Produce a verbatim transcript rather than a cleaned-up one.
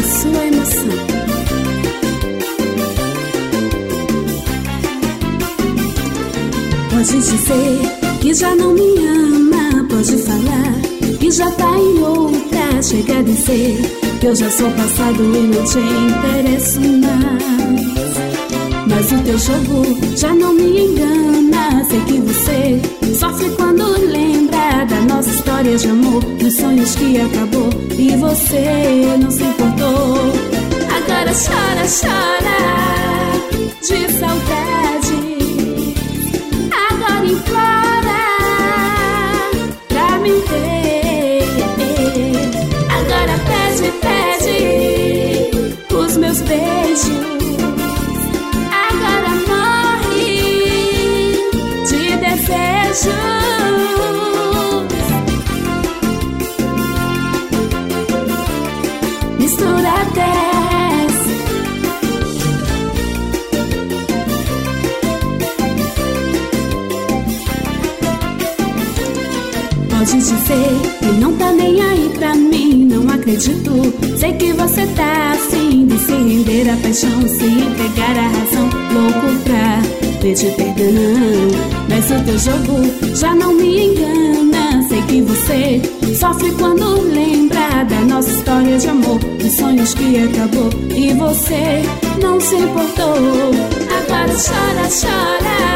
sua emoção. Pode dizer que já não me ama, pode falar que já tá em outra. Chega a dizer que eu já sou passado e não te interesso mais. Mas o teu jogo já não me engana. Sei que você sofre quando lembra da nossa história de amor, dos sonhos que acabou e você não se importou. Agora chora, chora de saudade. Agora implora pra me ter. Agora pede, pede os meus beijos. Agora morre de desejos. Mistura desce. Pode dizer que não tá nem aí pra mim, não acredito. Sei que você tá afim de se render à paixão, se entregar à razão, louco pra ver te perdão. Mas o teu jogo já não me engana. Sei que você sofre quando lembra da nossa história de amor, dos sonhos que acabou e você não se importou. Agora chora, chora